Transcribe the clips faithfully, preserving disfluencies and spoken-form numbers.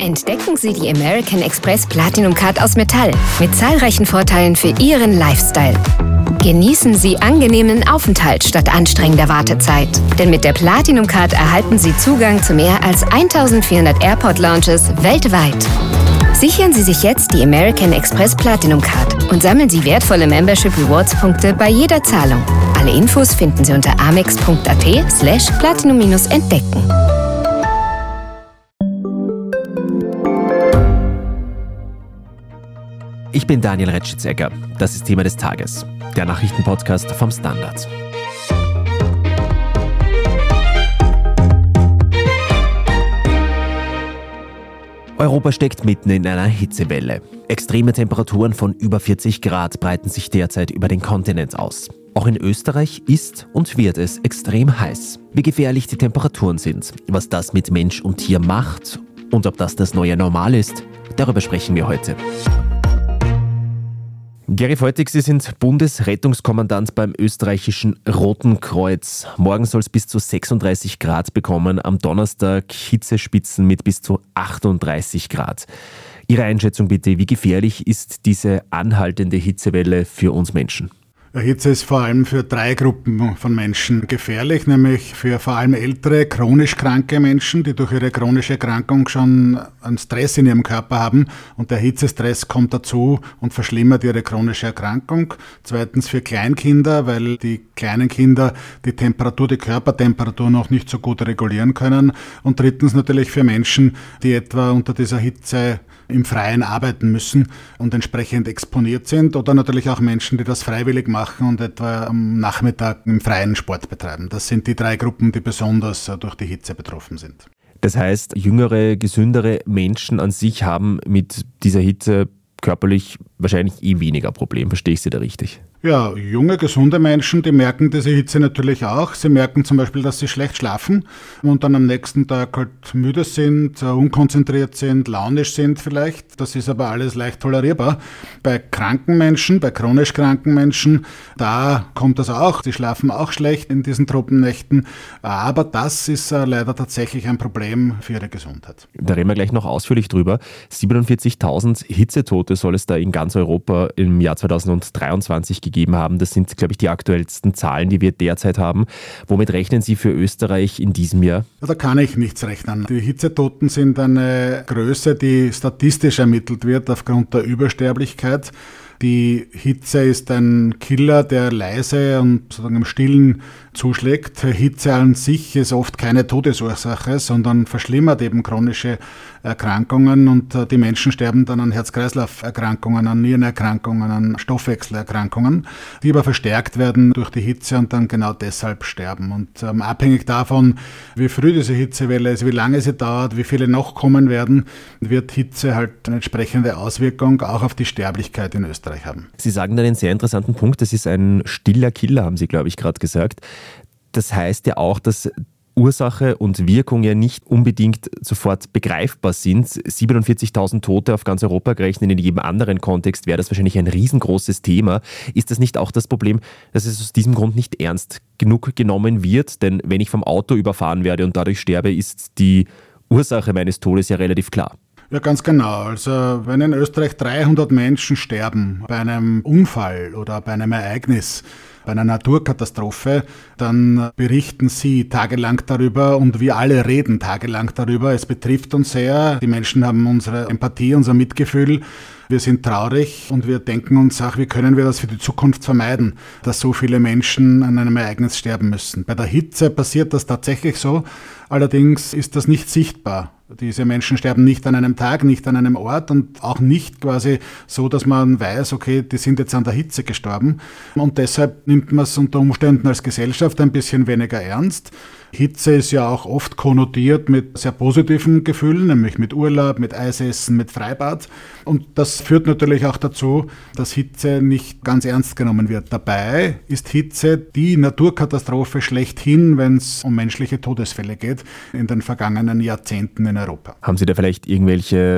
Entdecken Sie die American Express Platinum Card aus Metall mit zahlreichen Vorteilen für Ihren Lifestyle. Genießen Sie angenehmen Aufenthalt statt anstrengender Wartezeit. Denn mit der Platinum Card erhalten Sie Zugang zu mehr als eintausendvierhundert Airport Lounges weltweit. Sichern Sie sich jetzt die American Express Platinum Card und sammeln Sie wertvolle Membership Rewards Punkte bei jeder Zahlung. Alle Infos finden Sie unter amex.at slash platinum-entdecken. Ich bin Daniel Retschitz-Egger. Das ist Thema des Tages, der Nachrichtenpodcast vom Standard. Europa steckt mitten in einer Hitzewelle. Extreme Temperaturen von über vierzig Grad breiten sich derzeit über den Kontinent aus. Auch in Österreich ist und wird es extrem heiß. Wie gefährlich die Temperaturen sind, was das mit Mensch und Tier macht und ob das das neue Normal ist, darüber sprechen wir heute. Gary Feutig, Sie sind Bundesrettungskommandant beim österreichischen Roten Kreuz. Morgen soll es bis zu sechsunddreißig Grad bekommen, am Donnerstag Hitzespitzen mit bis zu achtunddreißig Grad. Ihre Einschätzung bitte, wie gefährlich ist diese anhaltende Hitzewelle für uns Menschen? Hitze ist vor allem für drei Gruppen von Menschen gefährlich, nämlich für vor allem ältere, chronisch kranke Menschen, die durch ihre chronische Erkrankung schon einen Stress in ihrem Körper haben und der Hitzestress kommt dazu und verschlimmert ihre chronische Erkrankung. Zweitens für Kleinkinder, weil die kleinen Kinder die Temperatur, die Körpertemperatur noch nicht so gut regulieren können. Und drittens natürlich für Menschen, die etwa unter dieser Hitze im Freien arbeiten müssen und entsprechend exponiert sind, oder natürlich auch Menschen, die das freiwillig machen und etwa am Nachmittag im Freien Sport betreiben. Das sind die drei Gruppen, die besonders durch die Hitze betroffen sind. Das heißt, jüngere, gesündere Menschen an sich haben mit dieser Hitze körperlich wahrscheinlich eh weniger Problem. Verstehe ich Sie da richtig? Ja, junge, gesunde Menschen, die merken diese Hitze natürlich auch. Sie merken zum Beispiel, dass sie schlecht schlafen und dann am nächsten Tag halt müde sind, unkonzentriert sind, launisch sind vielleicht. Das ist aber alles leicht tolerierbar. Bei kranken Menschen, bei chronisch kranken Menschen, da kommt das auch. Sie schlafen auch schlecht in diesen Tropennächten. Aber das ist leider tatsächlich ein Problem für ihre Gesundheit. Da reden wir gleich noch ausführlich drüber. siebenundvierzigtausend Hitzetote soll es da in ganz Europa im Jahr zweitausenddreiundzwanzig gegeben haben. Das sind, glaube ich, die aktuellsten Zahlen, die wir derzeit haben. Womit rechnen Sie für Österreich in diesem Jahr? Ja, da kann ich nichts rechnen. Die Hitzetoten sind eine Größe, die statistisch ermittelt wird aufgrund der Übersterblichkeit. Die Hitze ist ein Killer, der leise und sozusagen im Stillen zuschlägt. Hitze an sich ist oft keine Todesursache, sondern verschlimmert eben chronische Erkrankungen und die Menschen sterben dann an Herz-Kreislauf-Erkrankungen, an Nierenerkrankungen, an Stoffwechselerkrankungen, die aber verstärkt werden durch die Hitze und dann genau deshalb sterben. Und ähm, abhängig davon, wie früh diese Hitzewelle ist, wie lange sie dauert, wie viele noch kommen werden, wird Hitze halt eine entsprechende Auswirkung auch auf die Sterblichkeit in Österreich haben. Sie sagen da einen sehr interessanten Punkt, das ist ein stiller Killer, haben Sie, glaube ich, gerade gesagt. Das heißt ja auch, dass Ursache und Wirkung ja nicht unbedingt sofort begreifbar sind. siebenundvierzigtausend Tote auf ganz Europa gerechnet, in jedem anderen Kontext wäre das wahrscheinlich ein riesengroßes Thema. Ist das nicht auch das Problem, dass es aus diesem Grund nicht ernst genug genommen wird? Denn wenn ich vom Auto überfahren werde und dadurch sterbe, ist die Ursache meines Todes ja relativ klar. Ja, ganz genau. Also wenn in Österreich dreihundert Menschen sterben bei einem Unfall oder bei einem Ereignis, bei einer Naturkatastrophe, dann berichten sie tagelang darüber und wir alle reden tagelang darüber. Es betrifft uns sehr. Die Menschen haben unsere Empathie, unser Mitgefühl. Wir sind traurig und wir denken uns auch, wie können wir das für die Zukunft vermeiden, dass so viele Menschen an einem Ereignis sterben müssen. Bei der Hitze passiert das tatsächlich so, allerdings ist das nicht sichtbar. Diese Menschen sterben nicht an einem Tag, nicht an einem Ort und auch nicht quasi so, dass man weiß, okay, die sind jetzt an der Hitze gestorben. Und deshalb nimmt man es unter Umständen als Gesellschaft ein bisschen weniger ernst. Hitze ist ja auch oft konnotiert mit sehr positiven Gefühlen, nämlich mit Urlaub, mit Eisessen, mit Freibad. Und das führt natürlich auch dazu, dass Hitze nicht ganz ernst genommen wird. Dabei ist Hitze die Naturkatastrophe schlechthin, wenn es um menschliche Todesfälle geht, in den vergangenen Jahrzehnten in Europa. Haben Sie da vielleicht irgendwelche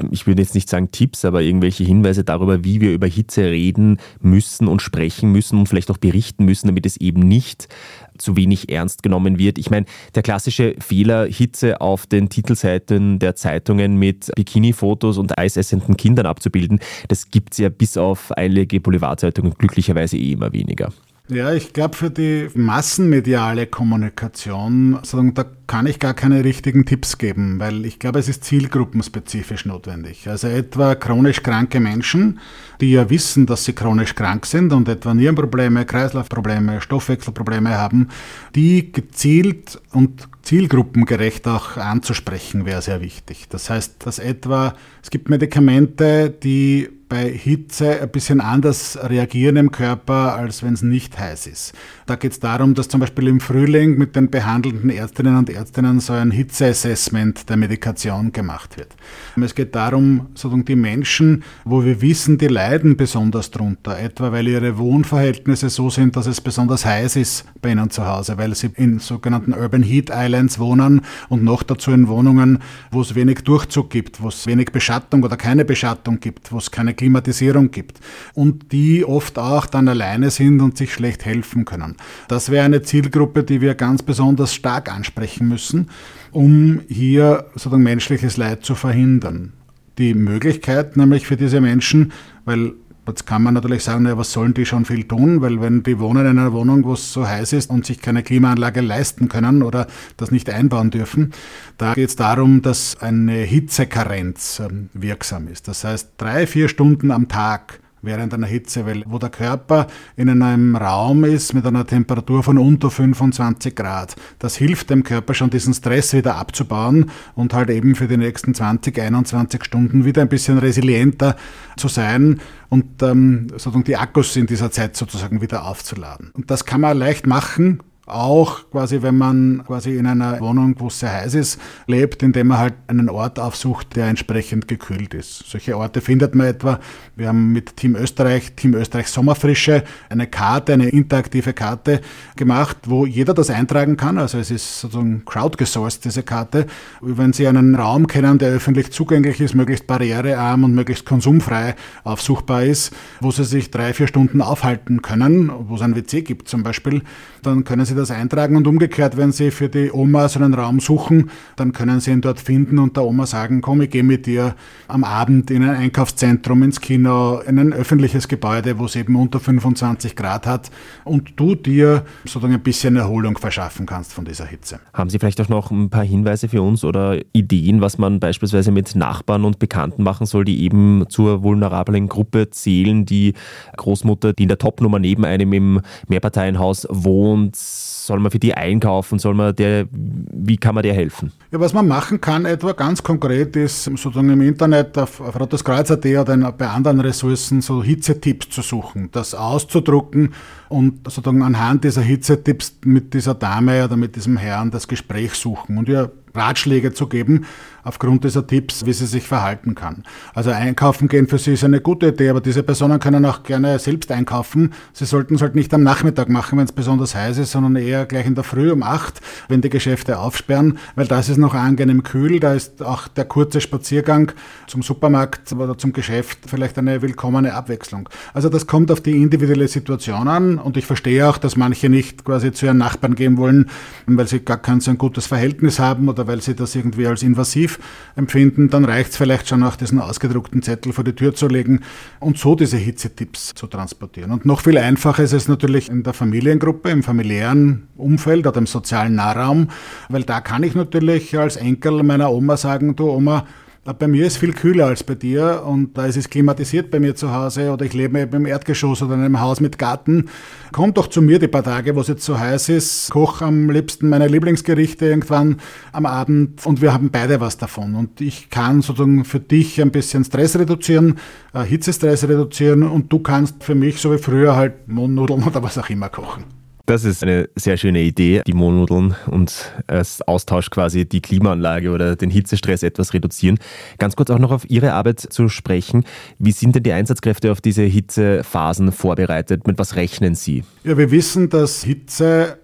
ich würde jetzt nicht sagen Tipps, aber irgendwelche Hinweise darüber, wie wir über Hitze reden müssen und sprechen müssen und vielleicht auch berichten müssen, damit es eben nicht zu wenig ernst genommen wird. Ich meine, der klassische Fehler, Hitze auf den Titelseiten der Zeitungen mit Bikini-Fotos und eisessenden Kindern abzubilden, das gibt es ja bis auf einige Boulevardzeitungen glücklicherweise eh immer weniger. Ja, ich glaube, für die massenmediale Kommunikation, sagen, da kann ich gar keine richtigen Tipps geben, weil ich glaube, es ist zielgruppenspezifisch notwendig. Also etwa chronisch kranke Menschen, die ja wissen, dass sie chronisch krank sind und etwa Nierenprobleme, Kreislaufprobleme, Stoffwechselprobleme haben, die gezielt und zielgruppengerecht auch anzusprechen, wäre sehr wichtig. Das heißt, dass etwa, es gibt Medikamente, die bei Hitze ein bisschen anders reagieren im Körper, als wenn es nicht heiß ist. Da geht es darum, dass zum Beispiel im Frühling mit den behandelnden Ärztinnen und Ärztinnen so ein Hitzeassessment der Medikation gemacht wird. Es geht darum, sozusagen die Menschen, wo wir wissen, die leiden besonders drunter, etwa weil ihre Wohnverhältnisse so sind, dass es besonders heiß ist bei ihnen zu Hause, weil sie in sogenannten Urban Heat Islands wohnen und noch dazu in Wohnungen, wo es wenig Durchzug gibt, wo es wenig Beschattung oder keine Beschattung gibt, wo es keine Klimatisierung gibt und die oft auch dann alleine sind und sich schlecht helfen können. Das wäre eine Zielgruppe, die wir ganz besonders stark ansprechen müssen, um hier sozusagen menschliches Leid zu verhindern. Die Möglichkeit nämlich für diese Menschen, weil jetzt kann man natürlich sagen, ja, was sollen die schon viel tun, weil wenn die wohnen in einer Wohnung, wo es so heiß ist und sich keine Klimaanlage leisten können oder das nicht einbauen dürfen, da geht es darum, dass eine Hitzekarenz ähm, wirksam ist. Das heißt, drei, vier Stunden am Tag während einer Hitzewelle, wo der Körper in einem Raum ist mit einer Temperatur von unter fünfundzwanzig Grad. Das hilft dem Körper schon, diesen Stress wieder abzubauen und halt eben für die nächsten zwanzig, einundzwanzig Stunden wieder ein bisschen resilienter zu sein und ähm, sozusagen die Akkus in dieser Zeit sozusagen wieder aufzuladen. Und das kann man leicht machen, auch quasi, wenn man quasi in einer Wohnung, wo es sehr heiß ist, lebt, indem man halt einen Ort aufsucht, der entsprechend gekühlt ist. Solche Orte findet man etwa. Wir haben mit Team Österreich, Team Österreich Sommerfrische eine Karte, eine interaktive Karte gemacht, wo jeder das eintragen kann. Also es ist sozusagen crowdgesourced, diese Karte. Wenn Sie einen Raum kennen, der öffentlich zugänglich ist, möglichst barrierearm und möglichst konsumfrei aufsuchbar ist, wo Sie sich drei, vier Stunden aufhalten können, wo es ein W C gibt zum Beispiel, dann können Sie das eintragen und umgekehrt, wenn Sie für die Oma so einen Raum suchen, dann können Sie ihn dort finden und der Oma sagen, komm, ich gehe mit dir am Abend in ein Einkaufszentrum, ins Kino, in ein öffentliches Gebäude, wo es eben unter fünfundzwanzig Grad hat und du dir sozusagen ein bisschen Erholung verschaffen kannst von dieser Hitze. Haben Sie vielleicht auch noch ein paar Hinweise für uns oder Ideen, was man beispielsweise mit Nachbarn und Bekannten machen soll, die eben zur vulnerablen Gruppe zählen, die Großmutter, die in der Topnummer neben einem im Mehrparteienhaus wohnt, soll man für die einkaufen, soll man der, wie kann man der helfen? Ja, was man machen kann, etwa ganz konkret, ist sozusagen im Internet auf, auf Roteskreuz Punkt at oder bei anderen Ressourcen so Hitzetipps zu suchen, das auszudrucken und sozusagen anhand dieser Hitzetipps mit dieser Dame oder mit diesem Herrn das Gespräch suchen und ihr Ratschläge zu geben, aufgrund dieser Tipps, wie sie sich verhalten kann. Also einkaufen gehen für sie ist eine gute Idee, aber diese Personen können auch gerne selbst einkaufen. Sie sollten es halt nicht am Nachmittag machen, wenn es besonders heiß ist, sondern eher gleich in der Früh um acht, wenn die Geschäfte aufsperren, weil da ist es noch angenehm kühl, da ist auch der kurze Spaziergang zum Supermarkt oder zum Geschäft vielleicht eine willkommene Abwechslung. Also das kommt auf die individuelle Situation an und ich verstehe auch, dass manche nicht quasi zu ihren Nachbarn gehen wollen, weil sie gar kein so ein gutes Verhältnis haben oder weil sie das irgendwie als invasiv empfinden, dann reicht es vielleicht schon auch, diesen ausgedruckten Zettel vor die Tür zu legen und so diese Hitzetipps zu transportieren. Und noch viel einfacher ist es natürlich in der Familiengruppe, im familiären Umfeld oder im sozialen Nahraum, weil da kann ich natürlich als Enkel meiner Oma sagen, du Oma, bei mir ist viel kühler als bei dir und da ist es klimatisiert bei mir zu Hause oder ich lebe eben im Erdgeschoss oder in einem Haus mit Garten. Komm doch zu mir die paar Tage, wo es jetzt so heiß ist, koch am liebsten meine Lieblingsgerichte irgendwann am Abend und wir haben beide was davon. Und ich kann sozusagen für dich ein bisschen Stress reduzieren, äh, Hitzestress reduzieren und du kannst für mich so wie früher halt Mohnnudeln oder was auch immer kochen. Das ist eine sehr schöne Idee, die Mohnnudeln und als Austausch quasi die Klimaanlage oder den Hitzestress etwas reduzieren. Ganz kurz auch noch auf Ihre Arbeit zu sprechen. Wie sind denn die Einsatzkräfte auf diese Hitzephasen vorbereitet? Mit was rechnen Sie? Ja, wir wissen, dass Hitze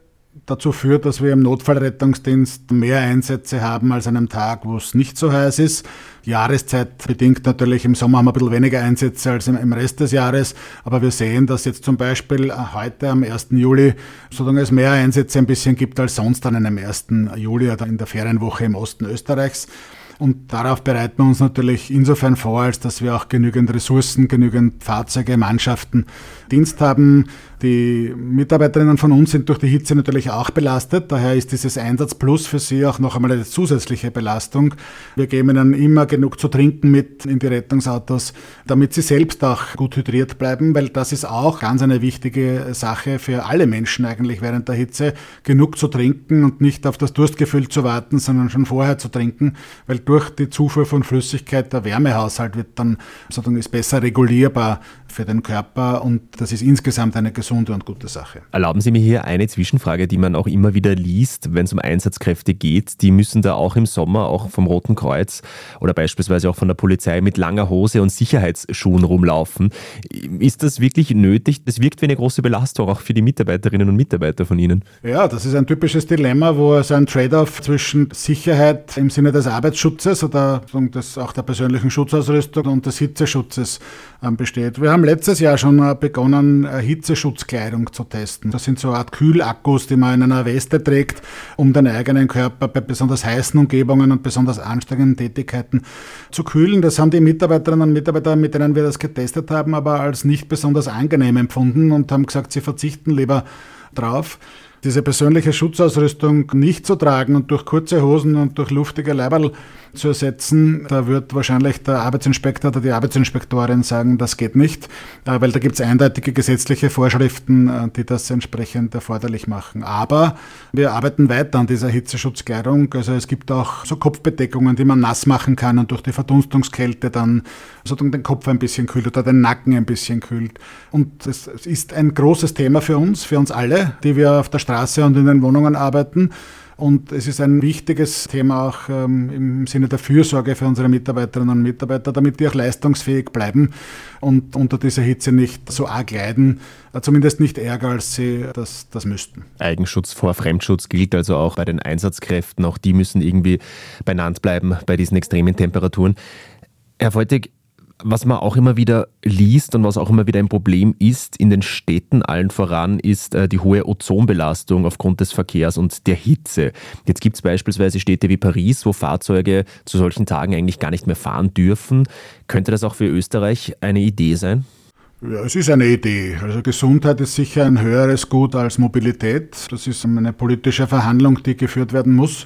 dazu führt, dass wir im Notfallrettungsdienst mehr Einsätze haben als an einem Tag, wo es nicht so heiß ist. Jahreszeit bedingt natürlich, im Sommer haben wir ein bisschen weniger Einsätze als im Rest des Jahres, aber wir sehen, dass jetzt zum Beispiel heute am ersten Juli sozusagen es mehr Einsätze ein bisschen gibt als sonst an einem ersten Juli oder in der Ferienwoche im Osten Österreichs. Und darauf bereiten wir uns natürlich insofern vor, als dass wir auch genügend Ressourcen, genügend Fahrzeuge, Mannschaften, Dienst haben. Die Mitarbeiterinnen von uns sind durch die Hitze natürlich auch belastet. Daher ist dieses Einsatzplus für sie auch noch einmal eine zusätzliche Belastung. Wir geben ihnen immer genug zu trinken mit in die Rettungsautos, damit sie selbst auch gut hydriert bleiben, weil das ist auch ganz eine wichtige Sache für alle Menschen eigentlich während der Hitze, genug zu trinken und nicht auf das Durstgefühl zu warten, sondern schon vorher zu trinken, weil durch die Zufuhr von Flüssigkeit der Wärmehaushalt wird dann sozusagen ist besser regulierbar für den Körper und das ist insgesamt eine gesunde und gute Sache. Erlauben Sie mir hier eine Zwischenfrage, die man auch immer wieder liest, wenn es um Einsatzkräfte geht. Die müssen da auch im Sommer, auch vom Roten Kreuz oder beispielsweise auch von der Polizei mit langer Hose und Sicherheitsschuhen rumlaufen. Ist das wirklich nötig? Das wirkt wie eine große Belastung auch für die Mitarbeiterinnen und Mitarbeiter von Ihnen. Ja, das ist ein typisches Dilemma, wo also ein Trade-off zwischen Sicherheit im Sinne des Arbeitsschutzes oder des, auch der persönlichen Schutzausrüstung und des Hitzeschutzes ähm, besteht. Wir haben letztes Jahr schon äh, begonnen, äh, Hitzeschutzkleidung zu testen. Das sind so eine Art Kühlakkus, die man in einer Weste trägt, um den eigenen Körper bei besonders heißen Umgebungen und besonders anstrengenden Tätigkeiten zu kühlen. Das haben die Mitarbeiterinnen und Mitarbeiter, mit denen wir das getestet haben, aber als nicht besonders angenehm empfunden und haben gesagt, sie verzichten lieber drauf. Diese persönliche Schutzausrüstung nicht zu tragen und durch kurze Hosen und durch luftige Leiberl zu ersetzen, da wird wahrscheinlich der Arbeitsinspektor oder die Arbeitsinspektorin sagen, das geht nicht, weil da gibt es eindeutige gesetzliche Vorschriften, die das entsprechend erforderlich machen. Aber wir arbeiten weiter an dieser Hitzeschutzkleidung. Also es gibt auch so Kopfbedeckungen, die man nass machen kann und durch die Verdunstungskälte dann sozusagen den Kopf ein bisschen kühlt oder den Nacken ein bisschen kühlt. Und es ist ein großes Thema für uns, für uns alle, die wir auf der Straße und in den Wohnungen arbeiten. Und es ist ein wichtiges Thema auch ähm, im Sinne der Fürsorge für unsere Mitarbeiterinnen und Mitarbeiter, damit die auch leistungsfähig bleiben und unter dieser Hitze nicht so arg leiden, äh, zumindest nicht ärger, als sie das, das müssten. Eigenschutz vor Fremdschutz gilt also auch bei den Einsatzkräften. Auch die müssen irgendwie benannt bleiben bei diesen extremen Temperaturen. Herr Feuteg, was man auch immer wieder liest und was auch immer wieder ein Problem ist in den Städten allen voran, ist äh, die hohe Ozonbelastung aufgrund des Verkehrs und der Hitze. Jetzt gibt es beispielsweise Städte wie Paris, wo Fahrzeuge zu solchen Tagen eigentlich gar nicht mehr fahren dürfen. Könnte das auch für Österreich eine Idee sein? Ja, es ist eine Idee. Also Gesundheit ist sicher ein höheres Gut als Mobilität. Das ist eine politische Verhandlung, die geführt werden muss.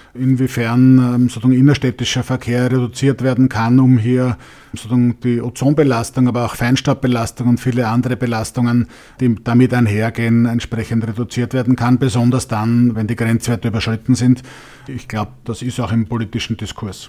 Inwiefern sozusagen innerstädtischer Verkehr reduziert werden kann, um hier sozusagen die Ozonbelastung, aber auch Feinstaubbelastung und viele andere Belastungen, die damit einhergehen, entsprechend reduziert werden kann, besonders dann, wenn die Grenzwerte überschritten sind. Ich glaube, das ist auch im politischen Diskurs.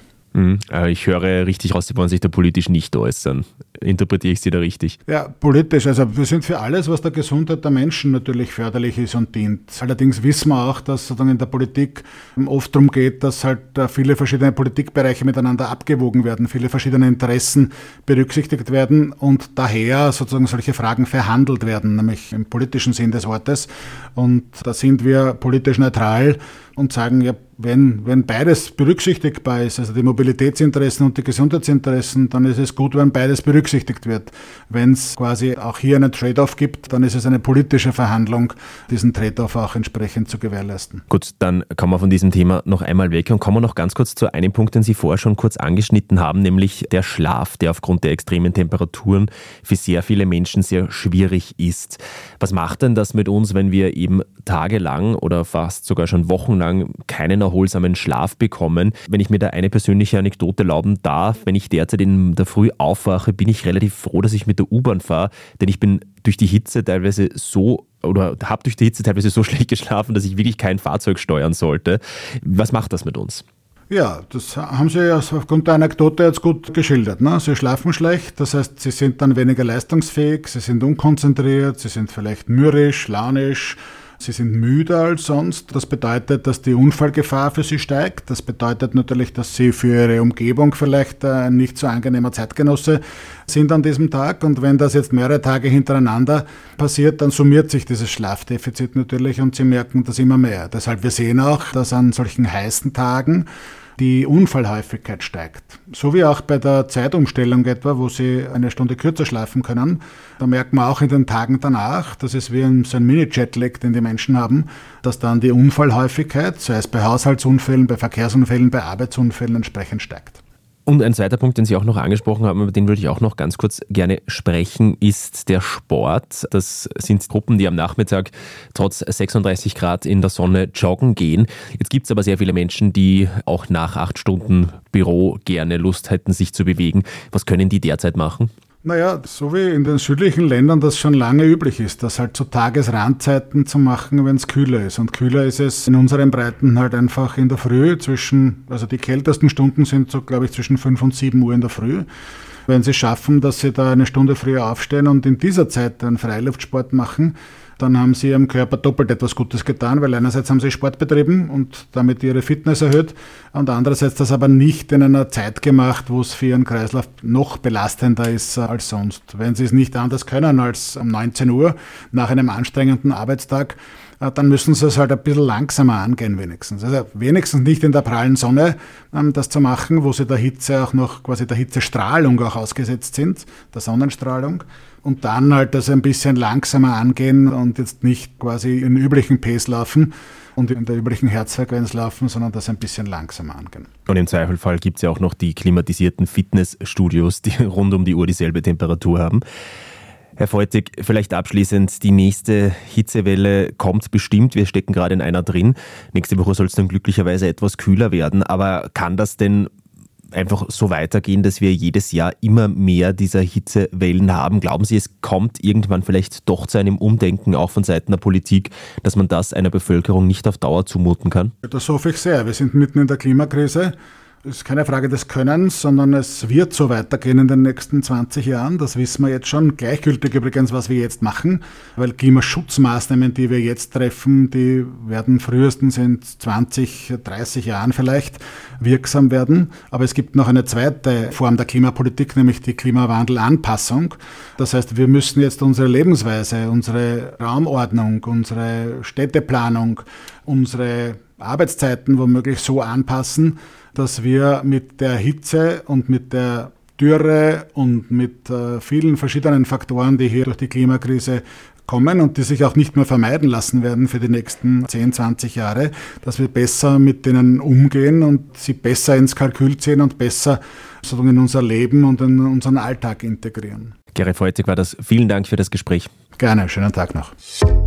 Ich höre richtig raus, Sie wollen sich da politisch nicht äußern. Interpretiere ich Sie da richtig? Ja, politisch. Also wir sind für alles, was der Gesundheit der Menschen natürlich förderlich ist und dient. Allerdings wissen wir auch, dass sozusagen in der Politik oft darum geht, dass halt viele verschiedene Politikbereiche miteinander abgewogen werden, viele verschiedene Interessen berücksichtigt werden und daher sozusagen solche Fragen verhandelt werden, nämlich im politischen Sinn des Wortes. Und da sind wir politisch neutral und sagen, ja, wenn, wenn beides berücksichtigbar ist, also die Mobilitätsinteressen und die Gesundheitsinteressen, dann ist es gut, wenn beides berücksichtigt wird. Wenn es quasi auch hier einen Trade-off gibt, dann ist es eine politische Verhandlung, diesen Trade-off auch entsprechend zu gewährleisten. Gut, dann kommen wir von diesem Thema noch einmal weg und kommen noch ganz kurz zu einem Punkt, den Sie vorher schon kurz angeschnitten haben, nämlich der Schlaf, der aufgrund der extremen Temperaturen für sehr viele Menschen sehr schwierig ist. Was macht denn das mit uns, wenn wir eben tagelang oder fast sogar schon wochenlang keinen erholsamen Schlaf bekommen? Wenn ich mir da eine persönliche Anekdote erlauben darf, wenn ich derzeit in der Früh aufwache, bin ich relativ froh, dass ich mit der U-Bahn fahre, denn ich bin durch die Hitze teilweise so oder habe durch die Hitze teilweise so schlecht geschlafen, dass ich wirklich kein Fahrzeug steuern sollte. Was macht das mit uns? Ja, das haben Sie ja aufgrund der Anekdote jetzt gut geschildert. Ne? Sie schlafen schlecht, das heißt, Sie sind dann weniger leistungsfähig, Sie sind unkonzentriert, Sie sind vielleicht mürrisch, launisch, Sie sind müder als sonst. Das bedeutet, dass die Unfallgefahr für sie steigt. Das bedeutet natürlich, dass sie für ihre Umgebung vielleicht ein nicht so angenehmer Zeitgenosse sind an diesem Tag. Und wenn das jetzt mehrere Tage hintereinander passiert, dann summiert sich dieses Schlafdefizit natürlich und sie merken das immer mehr. Deshalb, wir sehen auch, dass an solchen heißen Tagen die Unfallhäufigkeit steigt. So wie auch bei der Zeitumstellung etwa, wo sie eine Stunde kürzer schlafen können. Da merkt man auch in den Tagen danach, das ist wie ein, so ein Mini-Jetlag, den die Menschen haben, dass dann die Unfallhäufigkeit, sei es bei Haushaltsunfällen, bei Verkehrsunfällen, bei Arbeitsunfällen entsprechend steigt. Und ein zweiter Punkt, den Sie auch noch angesprochen haben, über den würde ich auch noch ganz kurz gerne sprechen, ist der Sport. Das sind Gruppen, die am Nachmittag trotz sechsunddreißig Grad in der Sonne joggen gehen. Jetzt gibt es aber sehr viele Menschen, die auch nach acht Stunden Büro gerne Lust hätten, sich zu bewegen. Was können die derzeit machen? Naja, so wie in den südlichen Ländern das schon lange üblich ist, das halt zu Tagesrandzeiten zu machen, wenn es kühler ist. Und kühler ist es in unseren Breiten halt einfach in der Früh zwischen, also die kältesten Stunden sind so, glaube ich, zwischen fünf und sieben Uhr in der Früh. Wenn sie schaffen, dass sie da eine Stunde früher aufstehen und in dieser Zeit einen Freiluftsport machen, dann haben sie ihrem Körper doppelt etwas Gutes getan, weil einerseits haben sie Sport betrieben und damit ihre Fitness erhöht und andererseits das aber nicht in einer Zeit gemacht, wo es für ihren Kreislauf noch belastender ist als sonst. Wenn sie es nicht anders können als um neunzehn Uhr nach einem anstrengenden Arbeitstag, dann müssen sie es halt ein bisschen langsamer angehen wenigstens. Also wenigstens nicht in der prallen Sonne ähm, das zu machen, wo sie der Hitze auch noch, quasi der Hitzestrahlung auch ausgesetzt sind, der Sonnenstrahlung. Und dann halt das ein bisschen langsamer angehen und jetzt nicht quasi in üblichen Pace laufen und in der üblichen Herzfrequenz laufen, sondern das ein bisschen langsamer angehen. Und im Zweifelfall gibt es ja auch noch die klimatisierten Fitnessstudios, die rund um die Uhr dieselbe Temperatur haben. Herr Feutig, vielleicht abschließend, die nächste Hitzewelle kommt bestimmt, wir stecken gerade in einer drin. Nächste Woche soll es dann glücklicherweise etwas kühler werden, aber kann das denn einfach so weitergehen, dass wir jedes Jahr immer mehr dieser Hitzewellen haben? Glauben Sie, es kommt irgendwann vielleicht doch zu einem Umdenken auch von Seiten der Politik, dass man das einer Bevölkerung nicht auf Dauer zumuten kann? Das hoffe ich sehr. Wir sind mitten in der Klimakrise. Es ist keine Frage des Könnens, sondern es wird so weitergehen in den nächsten zwanzig Jahren. Das wissen wir jetzt schon. Gleichgültig übrigens, was wir jetzt machen, weil Klimaschutzmaßnahmen, die wir jetzt treffen, die werden frühestens in zwanzig, dreißig Jahren vielleicht wirksam werden. Aber es gibt noch eine zweite Form der Klimapolitik, nämlich die Klimawandelanpassung. Das heißt, wir müssen jetzt unsere Lebensweise, unsere Raumordnung, unsere Städteplanung, unsere Arbeitszeiten womöglich so anpassen, dass wir mit der Hitze und mit der Dürre und mit äh, vielen verschiedenen Faktoren, die hier durch die Klimakrise kommen und die sich auch nicht mehr vermeiden lassen werden für die nächsten zehn, zwanzig Jahre, dass wir besser mit denen umgehen und sie besser ins Kalkül ziehen und besser sozusagen in unser Leben und in unseren Alltag integrieren. Gerrit Feutig war das. Vielen Dank für das Gespräch. Gerne, schönen Tag noch.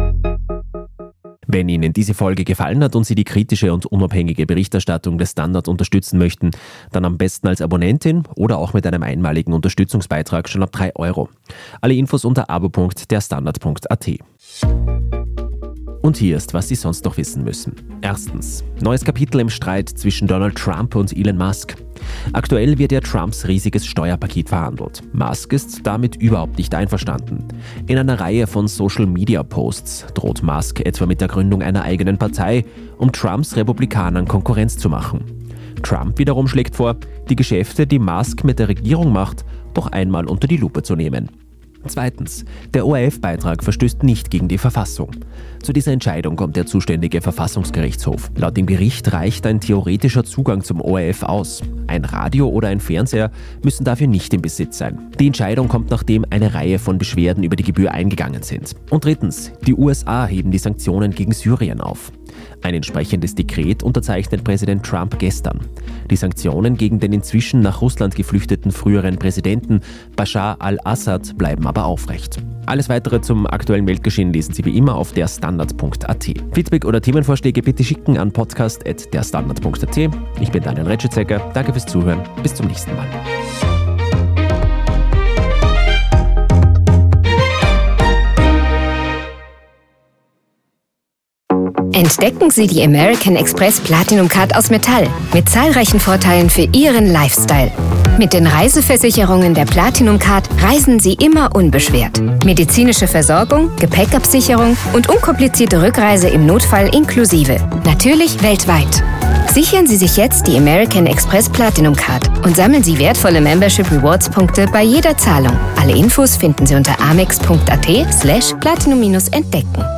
Wenn Ihnen diese Folge gefallen hat und Sie die kritische und unabhängige Berichterstattung des Standard unterstützen möchten, dann am besten als Abonnentin oder auch mit einem einmaligen Unterstützungsbeitrag schon ab drei Euro. Alle Infos unter abo punkt der standard punkt a t. Und hier ist, was Sie sonst noch wissen müssen. Erstens. Neues Kapitel im Streit zwischen Donald Trump und Elon Musk. Aktuell wird ja Trumps riesiges Steuerpaket verhandelt. Musk ist damit überhaupt nicht einverstanden. In einer Reihe von Social-Media-Posts droht Musk etwa mit der Gründung einer eigenen Partei, um Trumps Republikanern Konkurrenz zu machen. Trump wiederum schlägt vor, die Geschäfte, die Musk mit der Regierung macht, doch einmal unter die Lupe zu nehmen. Zweitens. Der O R F-Beitrag verstößt nicht gegen die Verfassung. Zu dieser Entscheidung kommt der zuständige Verfassungsgerichtshof. Laut dem Gericht reicht ein theoretischer Zugang zum O R F aus. Ein Radio oder ein Fernseher müssen dafür nicht im Besitz sein. Die Entscheidung kommt, nachdem eine Reihe von Beschwerden über die Gebühr eingegangen sind. Und drittens. Die U S A heben die Sanktionen gegen Syrien auf. Ein entsprechendes Dekret unterzeichnet Präsident Trump gestern. Die Sanktionen gegen den inzwischen nach Russland geflüchteten früheren Präsidenten Bashar al-Assad bleiben aber aufrecht. Alles weitere zum aktuellen Weltgeschehen lesen Sie wie immer auf der standard punkt a t. Feedback oder Themenvorschläge bitte schicken an podcast at der standard punkt a t. Ich bin Daniel Retschitzecker. Danke fürs Zuhören. Bis zum nächsten Mal. Entdecken Sie die American Express Platinum Card aus Metall mit zahlreichen Vorteilen für Ihren Lifestyle. Mit den Reiseversicherungen der Platinum Card reisen Sie immer unbeschwert. Medizinische Versorgung, Gepäckabsicherung und unkomplizierte Rückreise im Notfall inklusive. Natürlich weltweit. Sichern Sie sich jetzt die American Express Platinum Card und sammeln Sie wertvolle Membership Rewards Punkte bei jeder Zahlung. Alle Infos finden Sie unter amex punkt at slash platinum entdecken.